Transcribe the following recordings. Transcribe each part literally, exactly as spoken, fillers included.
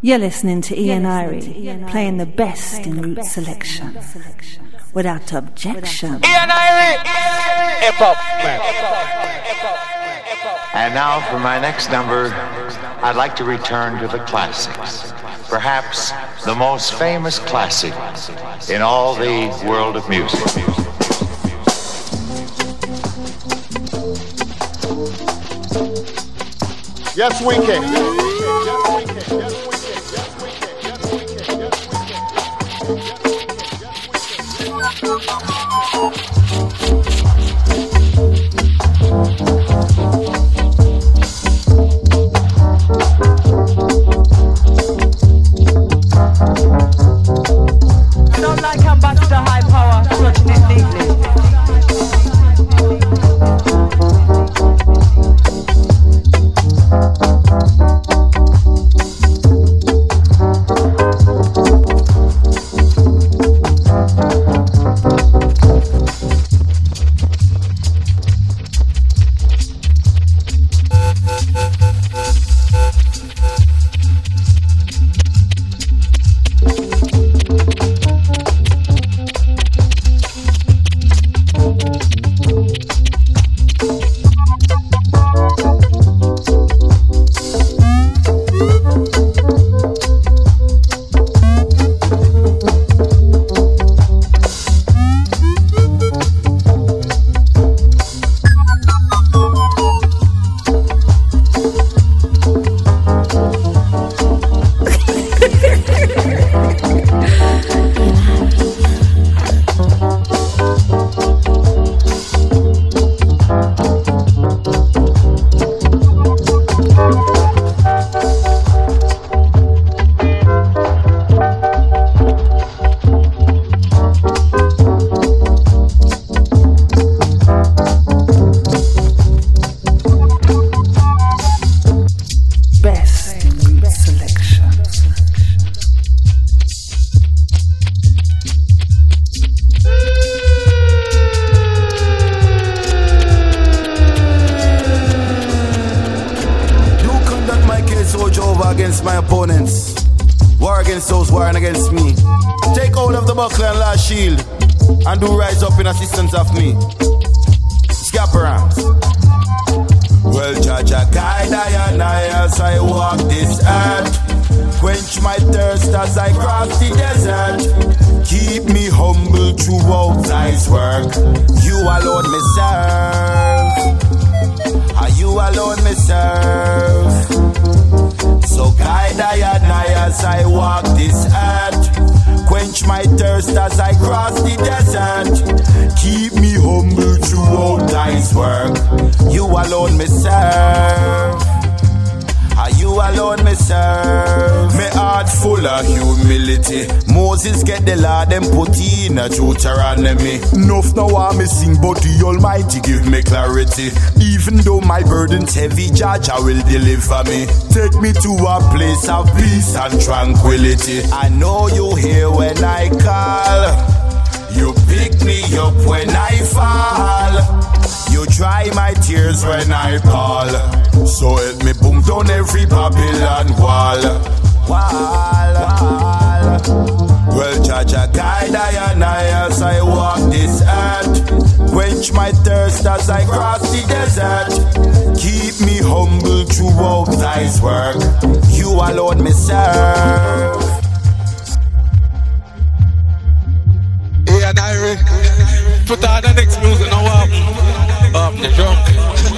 You're listening to Ian Irie, playing the best in root selection, without objection. Ian Irie, hip hop man. And now for my next number, I'd like to return to the classics. Perhaps the most famous classic in all the world of music. Yes, we can. I don't like Ambassador High Power touching it deeply. Deuteronomy. Enough now I'm missing, but the Almighty give me clarity. Even though my burden's heavy, Judge I will deliver me. Take me to a place of peace and tranquility. I know you hear when I call. You pick me up when I fall. You dry my tears when I fall. So help me boom down every Babylon wall. Wall, wall. Well, Jaja, guide I and I as I walk this earth. Quench my thirst as I cross the desert. Keep me humble throughout thy's work. You alone me serve. Hey, and Irie, put on the next music now. Up, up the drunk.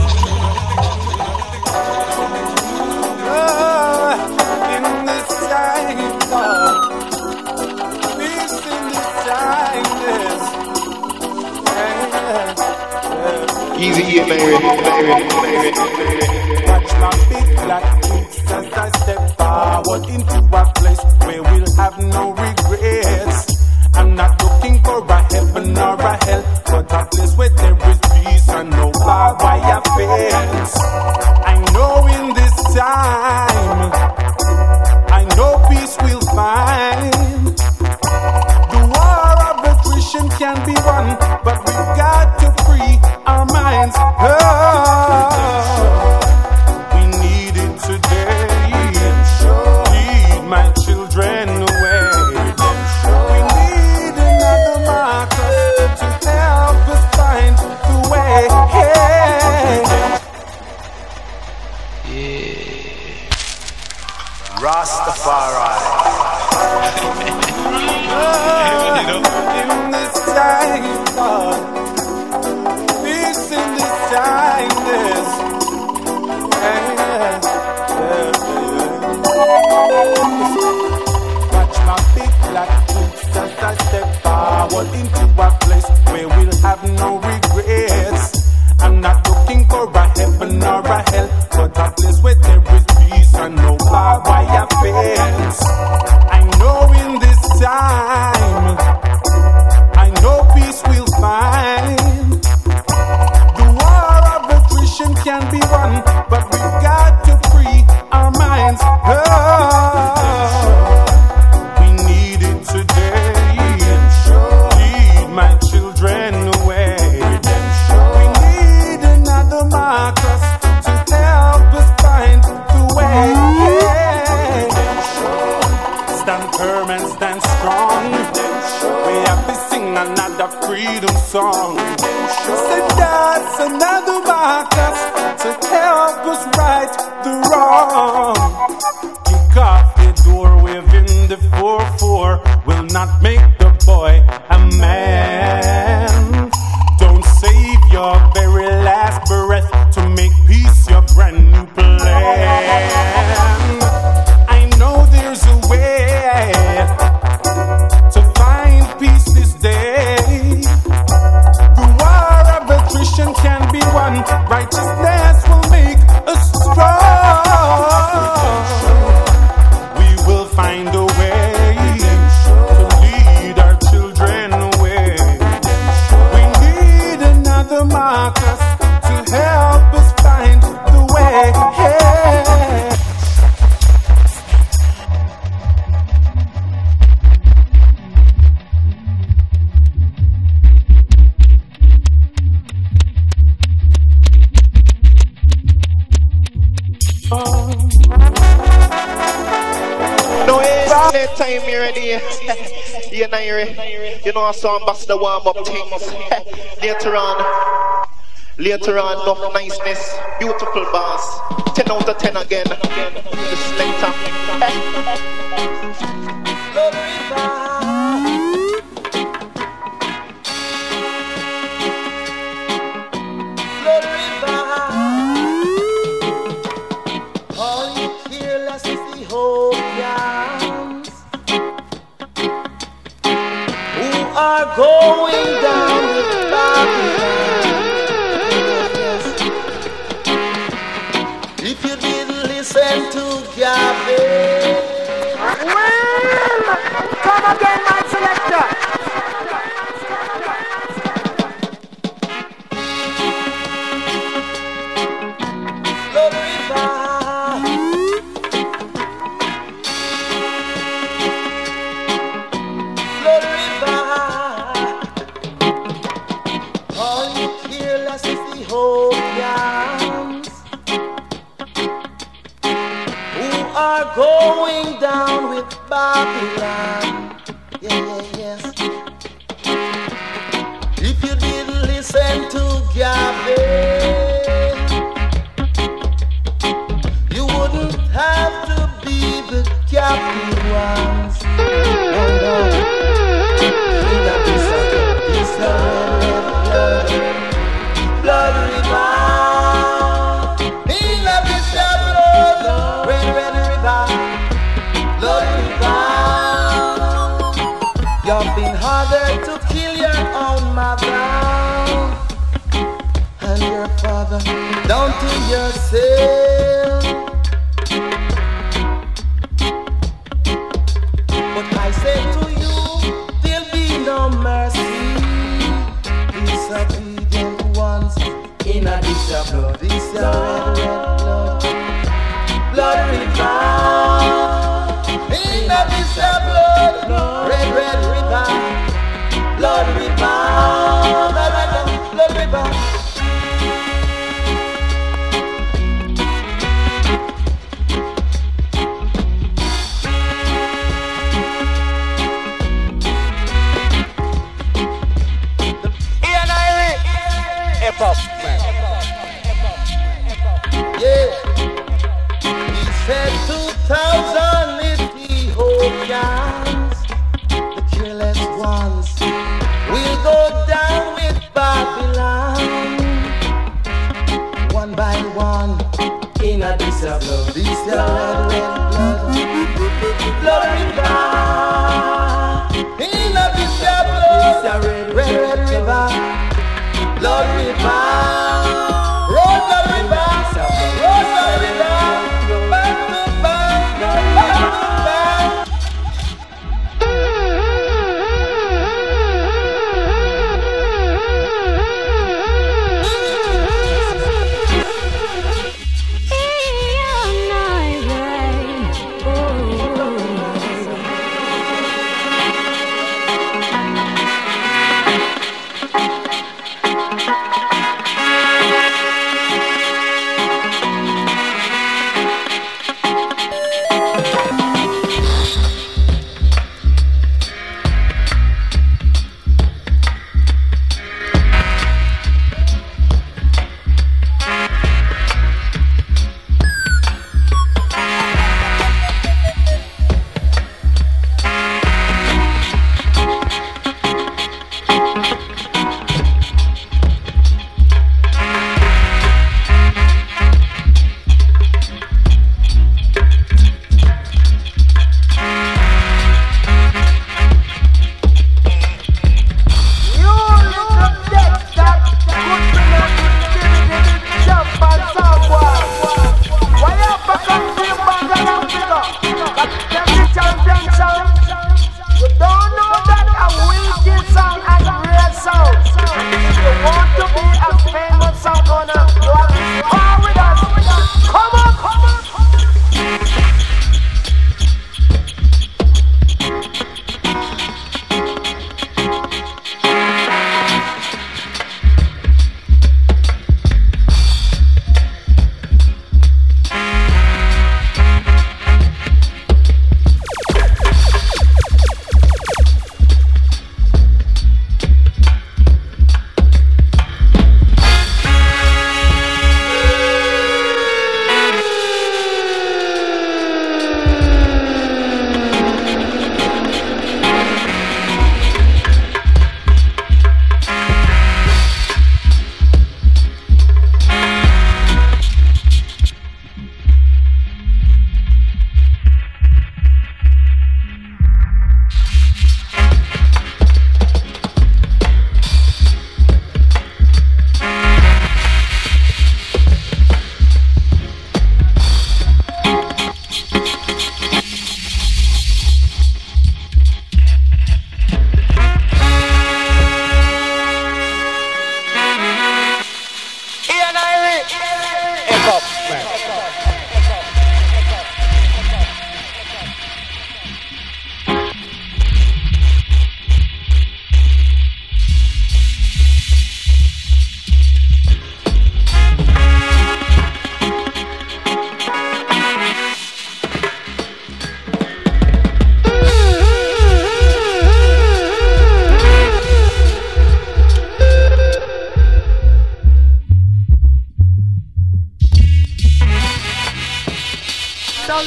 Easy, baby, baby, baby. Watch my big black boots as I step forward into a place where we'll have no regrets. I'm not looking for a heaven or a hell, but a place where there is peace and no barbed wire fence. I know in this time, I know peace we'll find. The war of attrition can be won, but we've got to free our minds. Oh, we need it today. Rastafari. Oh, in this time, Lord. Peace in this time, yes. Yeah, yeah, yeah. Watch my big black boots as I step forward into a place where we'll have no regrets. I'm not looking for a heaven or a hell, but a place where there is peace and no barbed wire fence. I know in this time, I know peace will find. The war of attrition can be won, but we've got to free our minds. Oh, we need it today. Lead my children away. We need another Marcus to help us find the way. Stand firm and stand strong. We have to sing another freedom song. Say that's another Marcus to help us right the wrong. Kick off the door, waving the four four will not make the boy a man. Don't save your very last breath to make peace your brand new plan. I know there's a way to find peace this day. The war of attrition can be won. Righteousness will make us strong. We will find a way to lead our children away. We need another Marcus to help us find the way. No, it's late time here already. You know, you know, so I'm back to warm up things. Later on, later on, enough niceness, beautiful bars. ten out of ten again. This later. All you careless Ethiopians who are going down with Babylon. If you didn't listen to Gavin, well, come again, my selector. Blood River. Blood River. All you careless Ethiopians who are going down with Babylon. Yeah, yeah, yes. If you didn't listen to Gavin, you wouldn't have to be the captive ones. No, no. In a piece of this red blood river. In a piece of blood, red, red river. Blood river. You've been ordered to kill your own mother and your father. Don't do yourself. But I say to you, there'll be no mercy. Disobedient ones in a dish of blood. This your red, red blood. Blood river. In a dish of blood. Red, red river. Blood river. Blood river. Blood river.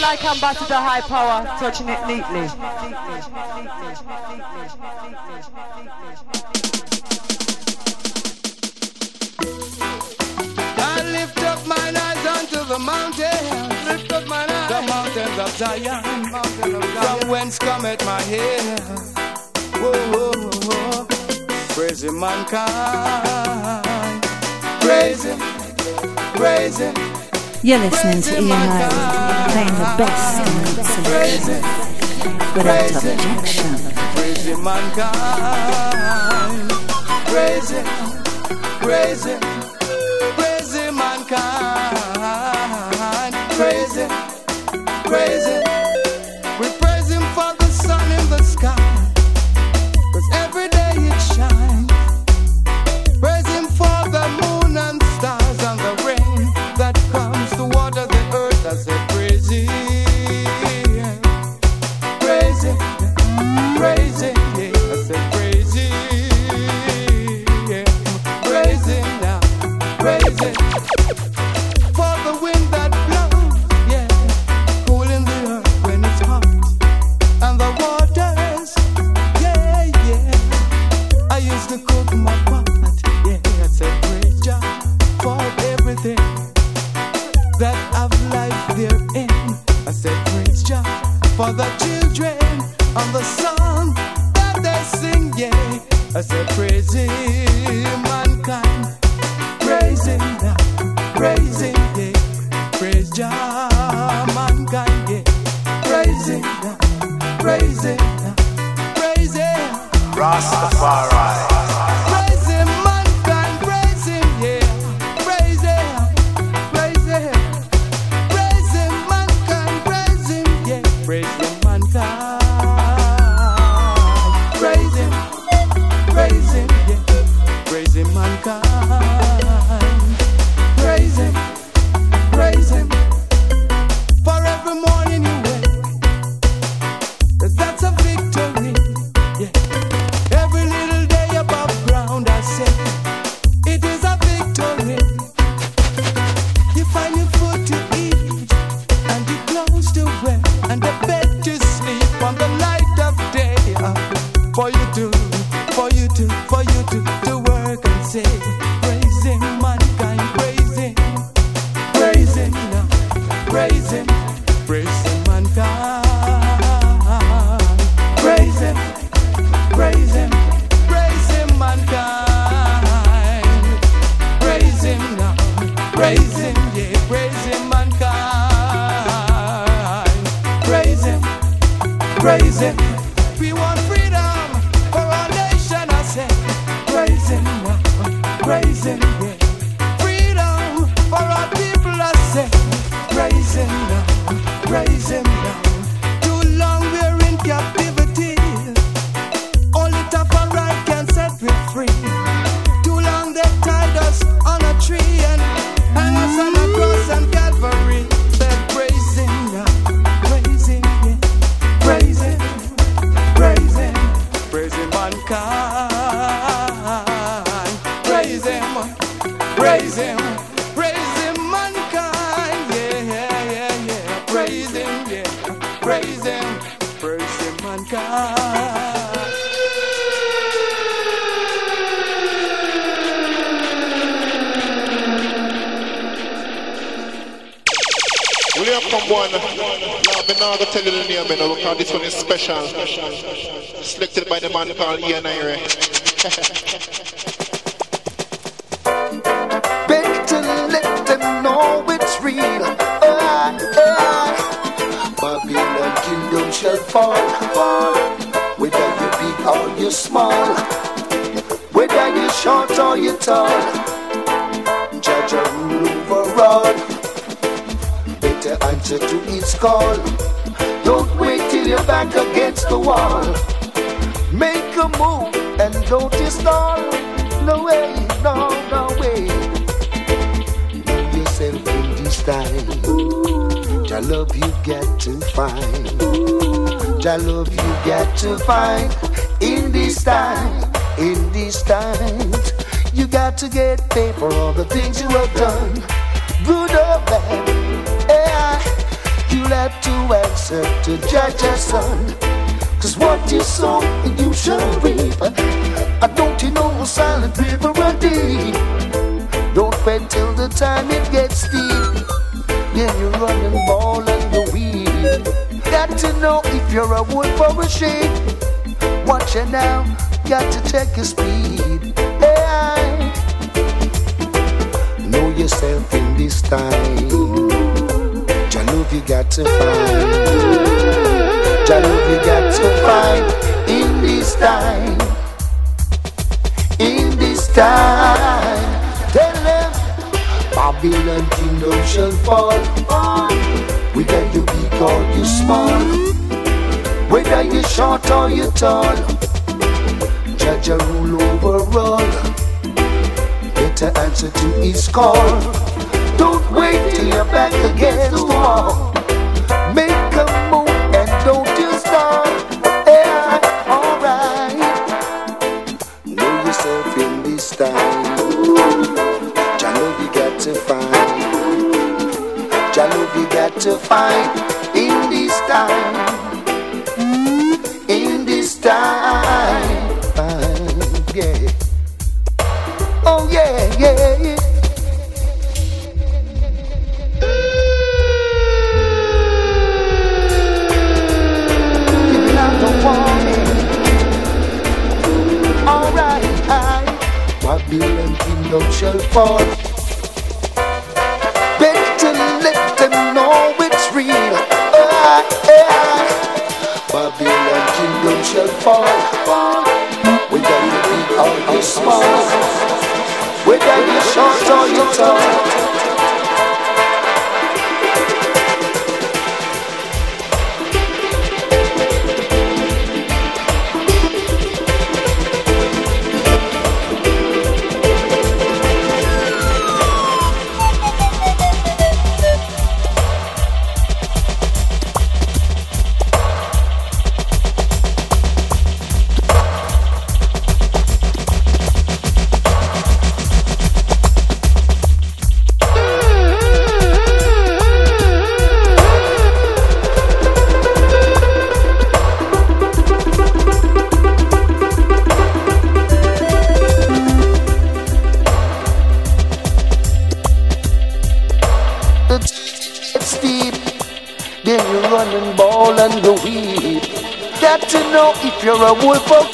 like Ambassador High Power, touching it neatly. I lift up mine eyes unto the mountains, lift up mine eyes, the mountains of Zion, mountains of Zion. From whence cometh my help? Whoa, whoa, whoa. Praise him, mankind. Praise him, praise him. You're listening to Ian Irie, playing the best in Roots Selection, without objection. Praise him, mankind. Praise him, praise him. Praise him, mankind. Praise him, praise him. We praise him for the sun in the sky, 'cause every day it shines. Praise him for the moon and stars and the rain that comes to water the earth. I said praise him, praise him, praise him, yeah. I said praise him, yeah. Praise him now, praise him for the wind that blows, yeah, cooling the earth when it's hot, and the waters, yeah, yeah. I used to cook my pot, yeah. I said praise Jah for everything that have life therein. I said praise Jah for the children and the song that they sing, yeah. I said praise him, mankind. Praise him now, praise him, yeah. Praise Jah, mankind, yeah. Praise him now, praise him now, praise him. Rastafari. Praise him, mankind, praise him, yeah. Praise him, praise him. Praise him, mankind, praise him, yeah. Praise him, mankind. Praise him, praise him, yeah. Praise him, mankind. Praise him, praise him. For every morning you wake, 'cause that's a victory, yeah. Every little day above ground, I say, it is a victory. You find your food to eat, and your clothes to wear, and a bed to sleep on the light of day. Uh, for you to, for you to, for you to, to work and say, praise him, mankind, praise him, praise him now, praise him, praise him, mankind, praise him, praise him, praise him, mankind, praise him now, praise him, yeah, praise him, mankind, praise him, praise him. We want freedom for our nation, I say, praise him now, praise him, yeah. Freedom for our people, I say, praise him now, praise him now. Too long we're in captivity, only Tafari can set we free. Too long they tied us on a tree and hang us on a cross and Calvary. Said praise him now, praise him, yeah. Praise him, praise him, praise him, mankind. Praise him, praise him, praise him, mankind. Yeah, yeah, yeah, yeah. Praise him, yeah. Praise him, praise him, mankind. Will you come one? Now, I'm not going to tell you the name, you know, because this one is special. Selected by the man called Ian Irie. Better let them know it's real. Ah, ah. Babylon kingdom shall fall, fall. Whether you big or you small, whether you short or you tall, Judge a rule over all. Better answer to his call. Don't wait till you're back against the wall. Make a move and don't you stall. No way, no, no way. Know yourself in this time. Jah love you got to find. Jah love you got to find. In this time, in this time, you got to get paid for all the things you have done. Good or bad, yeah. You you'll have to answer to Jaja, son. Cause what you sow, you shall reap. I don't you know silent river a deep. Don't wait till the time it gets deep. Yeah, you run and ball and the weed. Got to know if you're a wolf or a sheep. Watch it now, got to check your speed. Hey, know yourself in this time. Jah love you got to find. Jah love you got to find in this time. In this time. Tell them Babylon kingdom shall fall. Whether you big or you small, whether you short or you tall, Jah rule over all. Better answer to his call. Don't wait till you're back against the wall. Make a move and don't you stop. Yeah, alright. Know yourself in this time. Jah love you got to find. Jah love you got to find in this time. In this time. Yeah. Oh yeah, yeah, yeah. Giving out the warning. Alright, I Babylon kingdom shall fall. Better let them know it's real. Uh, uh, Babylon kingdom shall fall. Whether you big or you small, whether you short or you tall. Got to know if you're a wolf or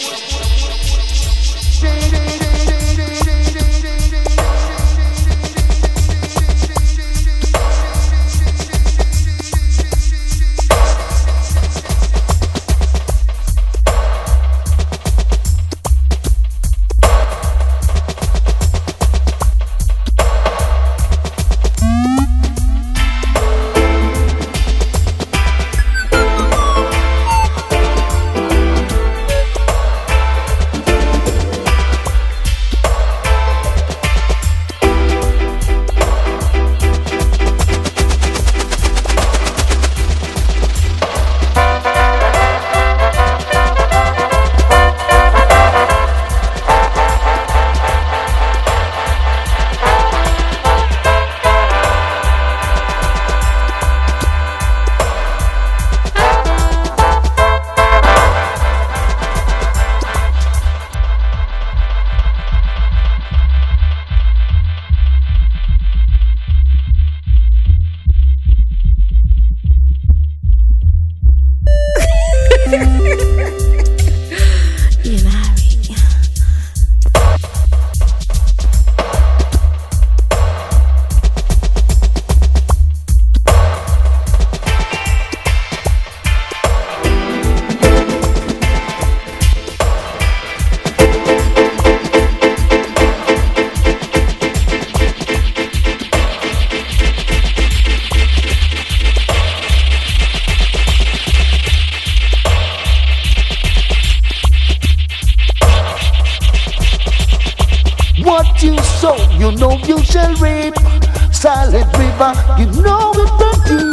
what you sow, you know you shall reap. Silent river, you know it will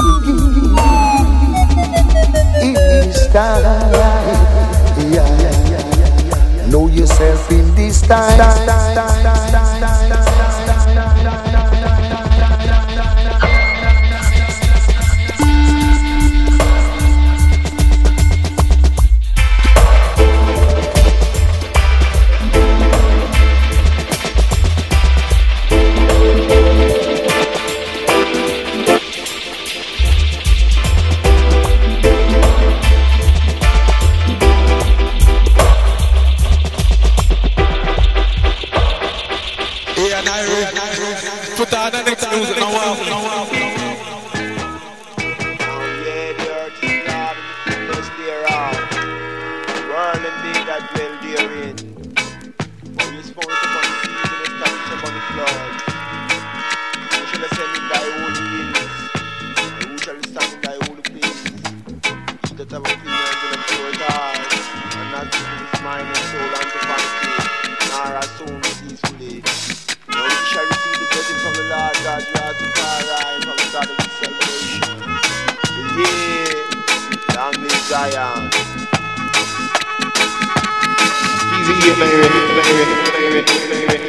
be. It is time. Yeah, yeah, yeah. Know yourself in this time. that have opinions in the pure heart, and not giving his mind and soul unto vanity, nor as soon peacefully. Now we shall receive the blessing from the Lord God, Rastafari, from the God of his salvation. Yeah, long live Zion. Easy, yeah, baby, baby, baby, baby.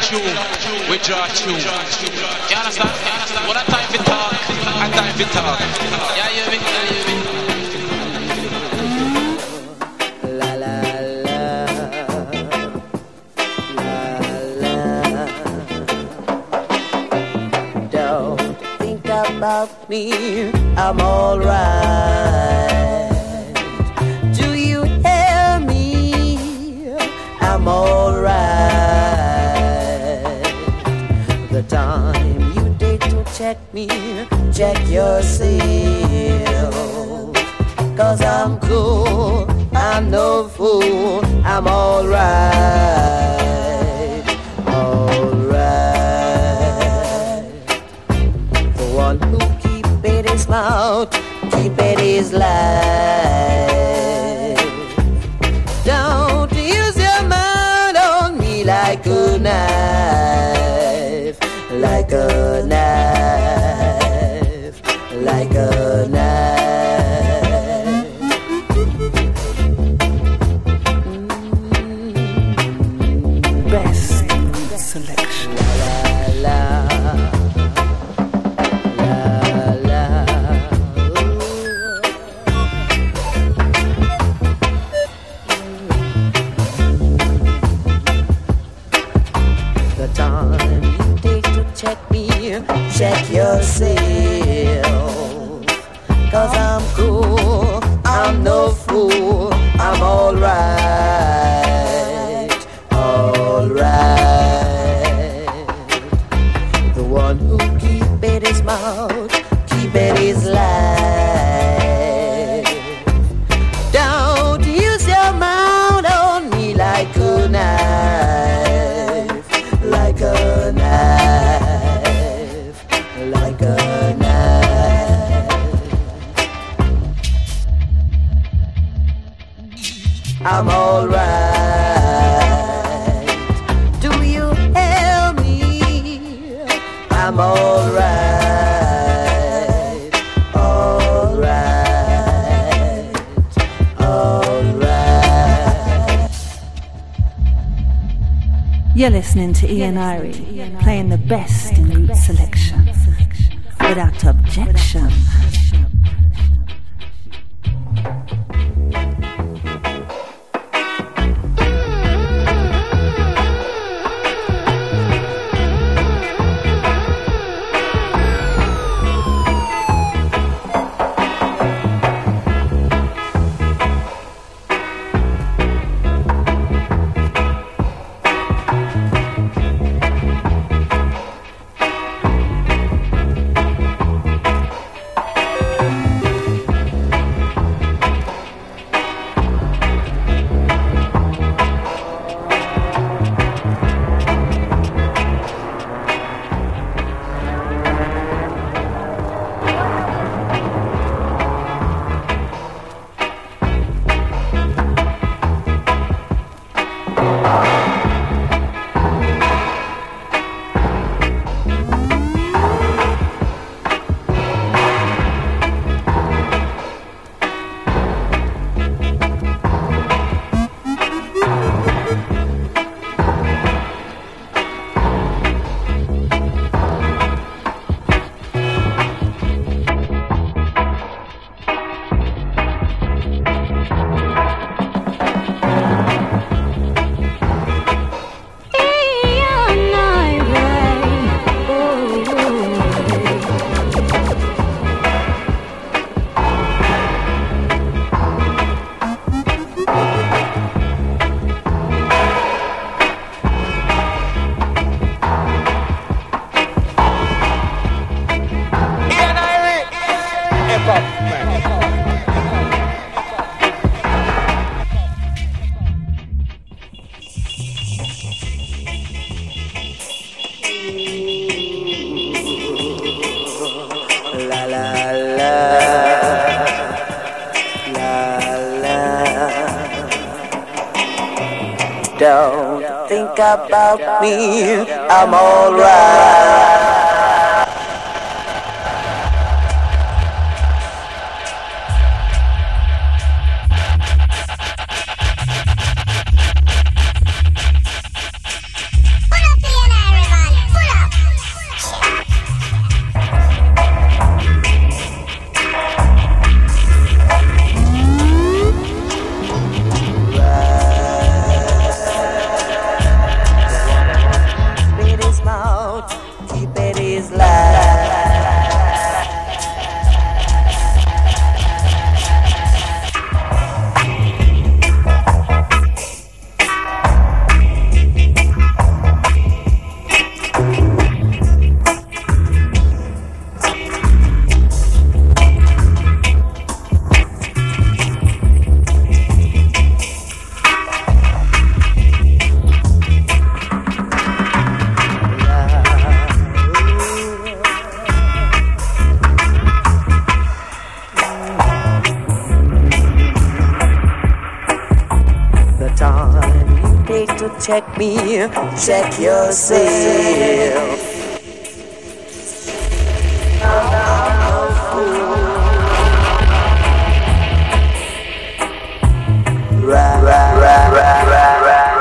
tune, we draw tune. You understand? You understand? What a time for talk, a time for talk. Yeah, you hear me? Yeah, you hear me? La la la, la la. Don't think about me, I'm alright. Do you hear me? I'm alright. The time you take to check me, check yourself. Cause I'm cool, I'm no fool, I'm alright, alright. The one who keep it his mouth, keep it his life. Don't use your mind on me like a knife, like a knife, like a knife. Best selection. La la la, the time you take to check me, check yourself. Cause I'm cool, I'm no fool, I'm alright, alright. The one who keep it his mouth, keep it his life. Don't use your mouth on me like a knife, like a knife, like a knife. I'm alright. Do you hear me? I'm alright, alright, alright. You're listening to Ian Irie, playing the best in root selection, without objection. Don't think about me, I'm alright. Buenos días. this life. Check me, check yourself. Right, right, right, right, right, right,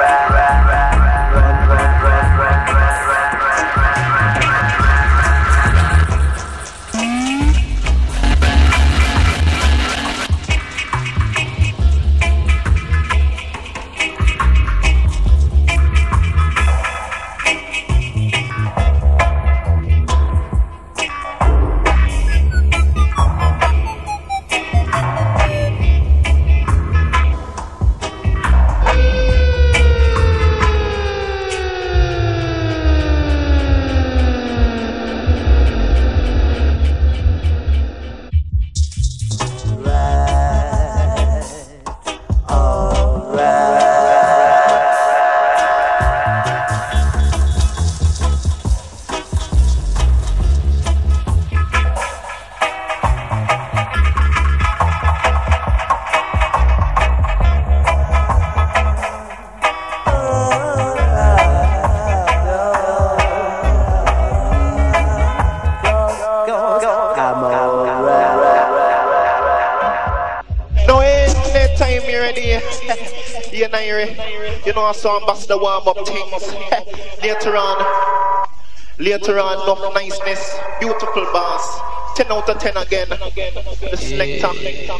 You know, I saw Ambassador warm up things. Later on, later on, enough niceness, beautiful bass. ten out of ten again. The selector.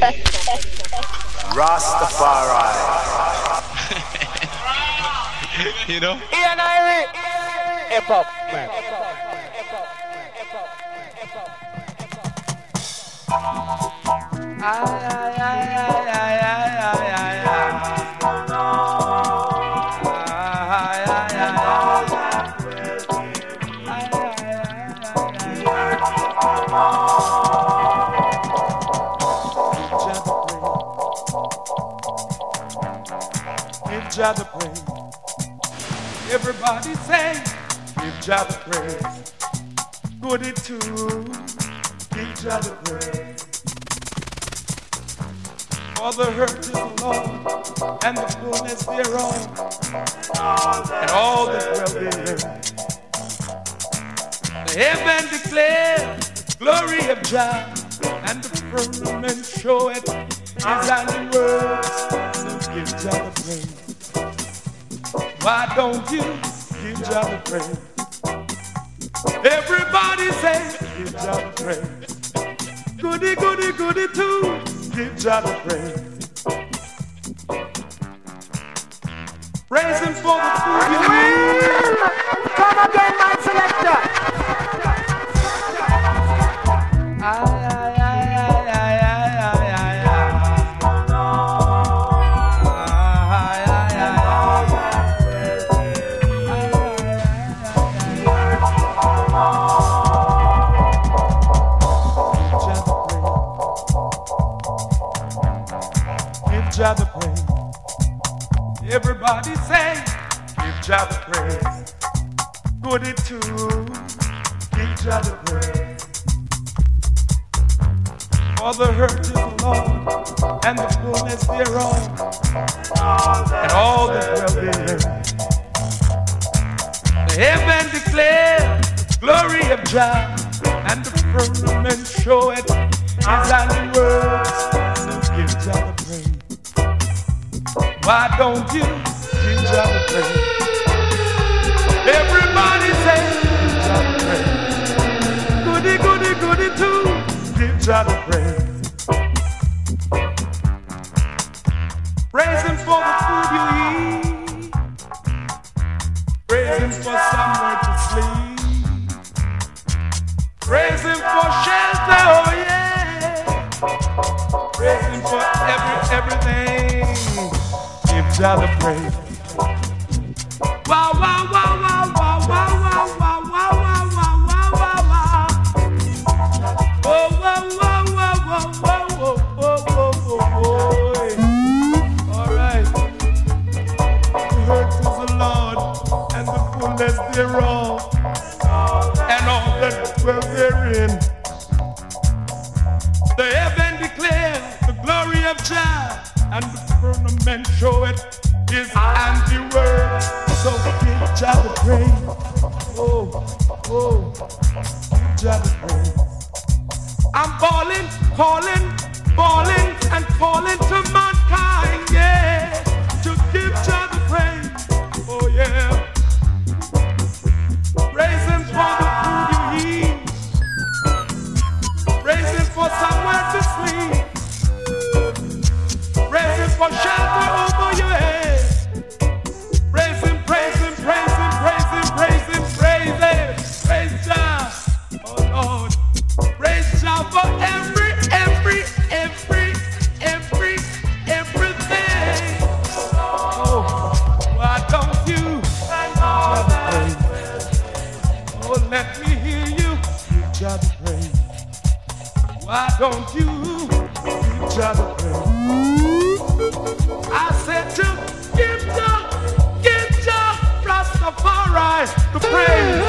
Rastafari. You know? Ian Irie. Hip hop, man. Ay, ay, ay, ay, ay, ay, ay, ay. Give Jah the praise. Everybody say, give Jah the praise. Good it too. Give Jah the praise. For the hurt is the Lord, and the fullness thereof, and all that dwell therein. The heaven declares the glory of Jah, and the firmament showeth his handiworks. So give Jah the praise. Why don't you give Jah the praise? Everybody say, give Jah the praise. Goody, goody, goody too. Give Jah the praise. Praise him for the food you eat. Come again, my selector. Ay, ay, ay, ay, ay, ay, ay, ay, Give Jah the praise. Everybody say, give Jah the praise. Goody too. Give Jah the praise. For the hurt is the Lord, and the fullness thereof, and all that dwell therein. The heaven declares the glory of Jah, and the firmament showeth his handiworks. So give Jah the praise. Why don't you give Jah the praise? Everybody say, give Jah the praise. Goody, goody, goody too. Give Jah the praise. Praise him for the food you eat. Praise him for somewhere to sleep. everything. Give Jah the praise. Wow, wow, wow, wow, wow, wow, wow, wow, wow, wow, wow, wow, wow. Oh, wow, wow, wow, wow, wow, wow, wow, wow, wow. All right. The earth is the Lord and the fullness thereof, and all that dwell therein. The heaven declares the glory of Jah, and the firmament showeth his handiwork. So give Jah the praise. Oh, oh, give Jah the praise. I'm calling, calling, calling, and calling to mankind, yeah, to give Jah the praise. Oh yeah. Praise him for the food you eat. Praise him for somewhere to sleep. Praise him for shelter over your head. Praise him, praise him, praise him, praise him, praise him, praise him. Praise Jah, oh Lord. Praise Jah for every, every, every, every, everything. Oh, why don't you Jah the praise? Oh, let me hear you give Jah the praise. Why don't you give Jah the praise? I said to give Jah, give Jah Rastafari the praise.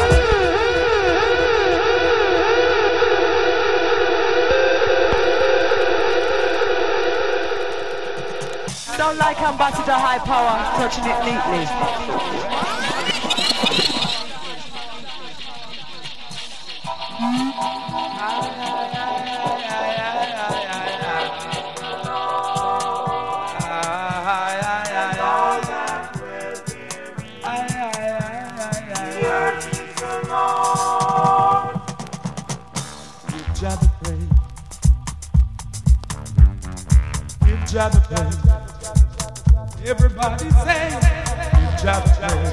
Don't like Ambassador High Power touching it neatly. Give Jah the praise. Give Jah the praise. Everybody say, give Jah the praise.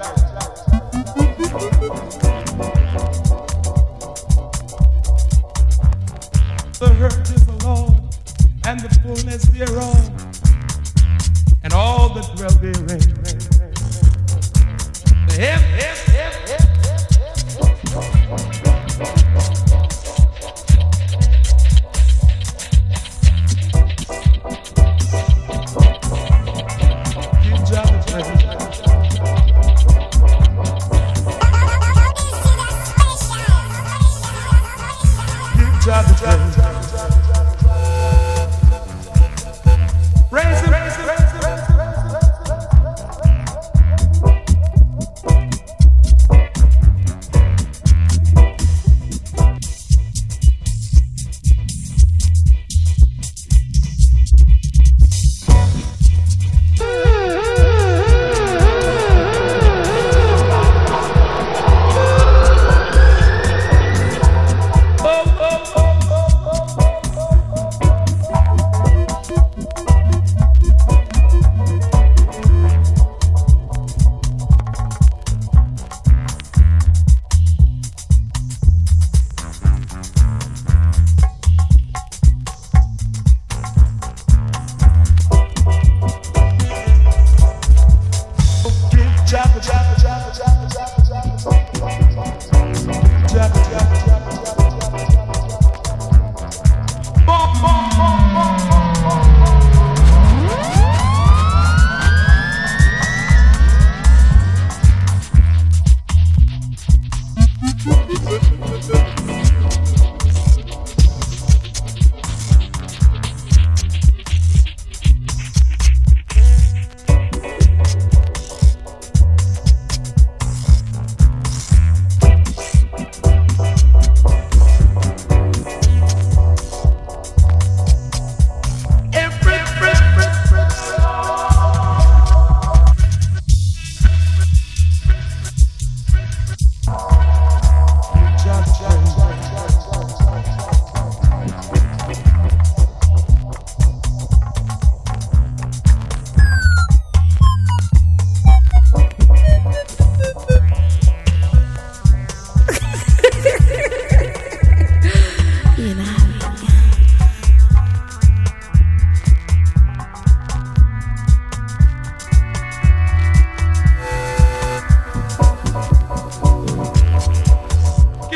The earth is the Lord, and the fullness thereof, and all that dwell therein. The heaven, heaven, heaven, heaven. Praise him, praise him, praise him. Oh, oh, oh, oh, oh.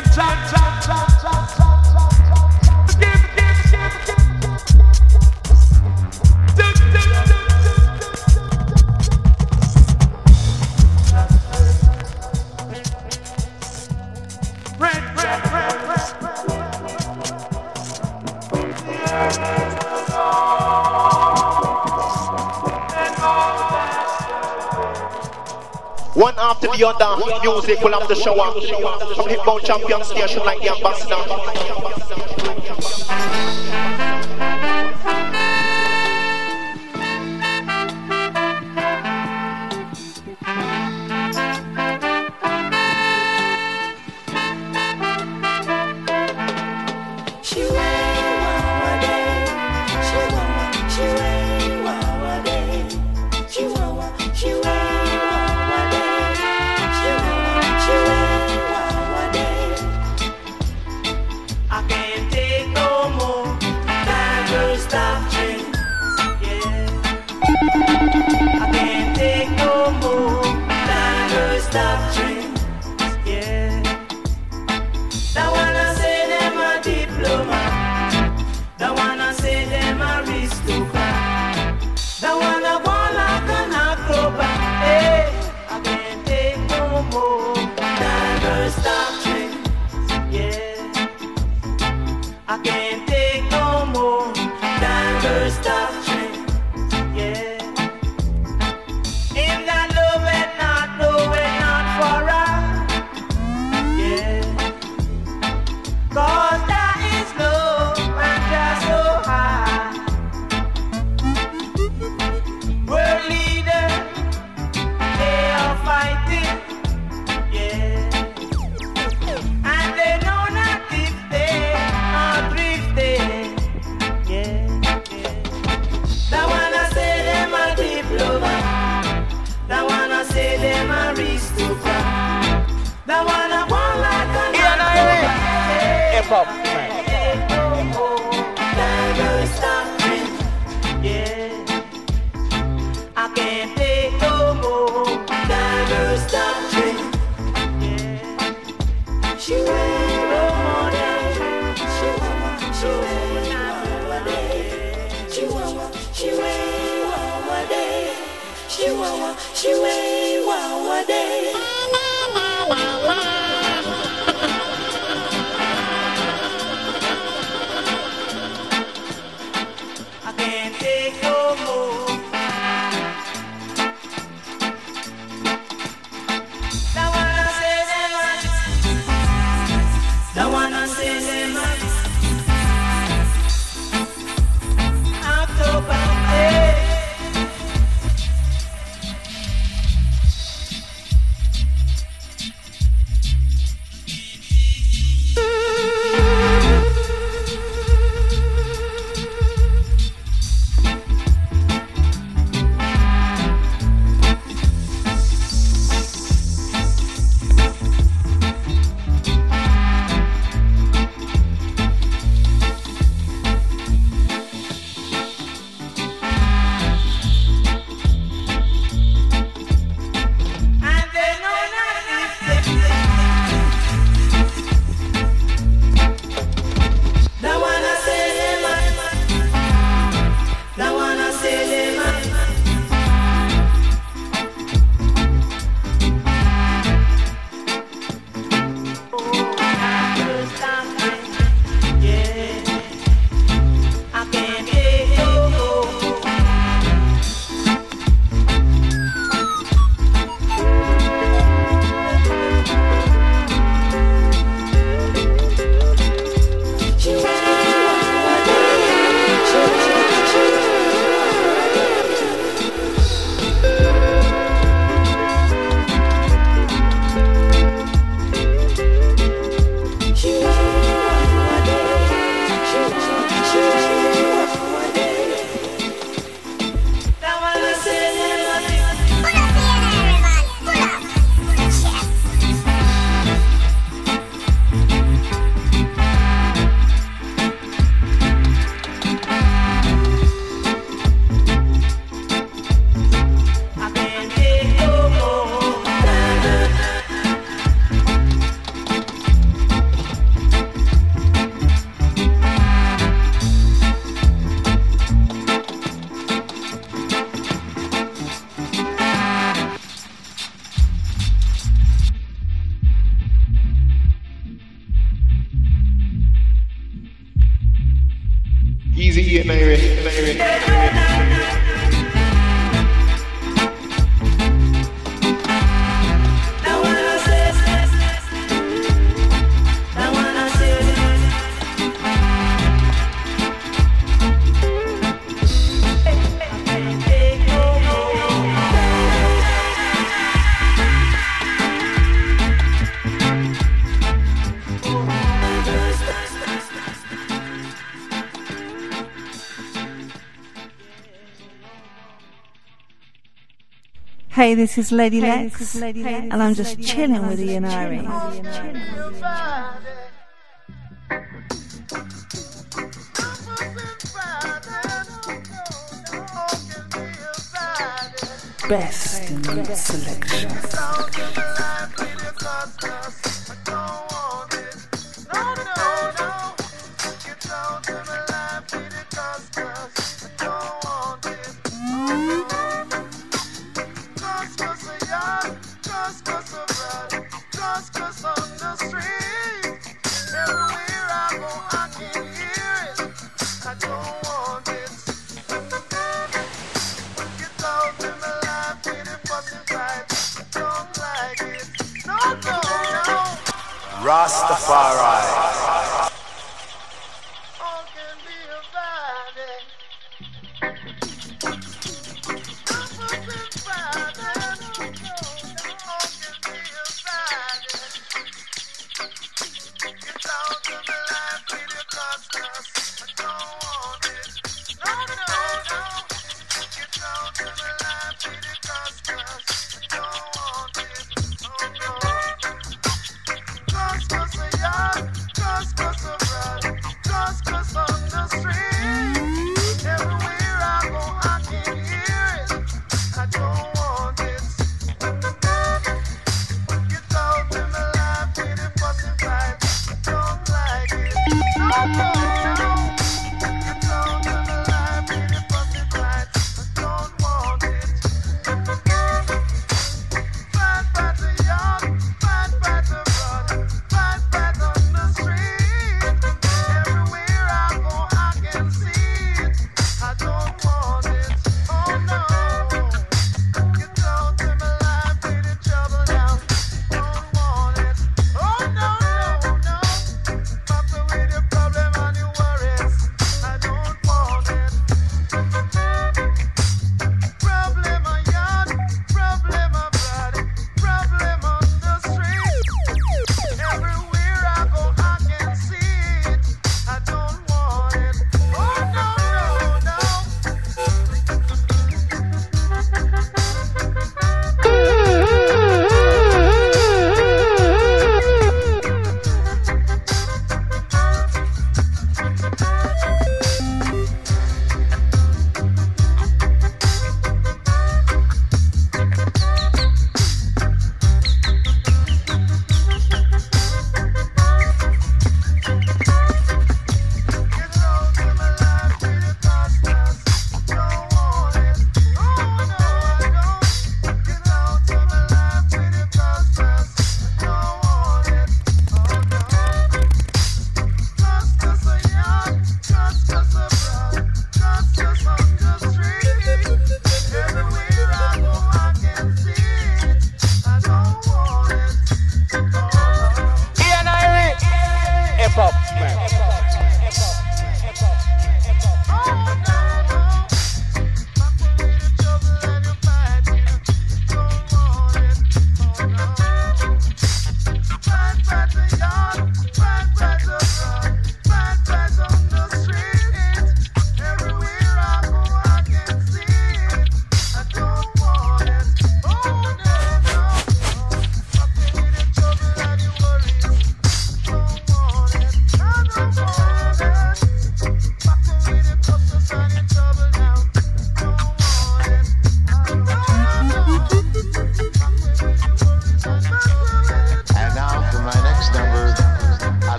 One after the other, music will have the shower. From Hitbound Champion Station like the ambassador. Easy eight nine eight nine eight. Hey, this is Lady hey, Lex, is Lady Lex, and I'm just chilling with Ian Irie. Best in the selection. Rastafari.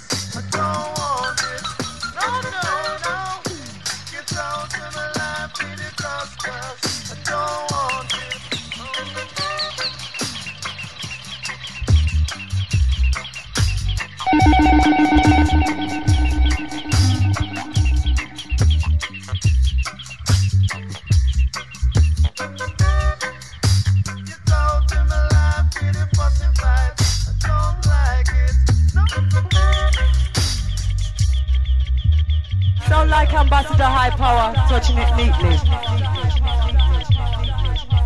Down to the life. sound like Ambassador High Power, touching it neatly.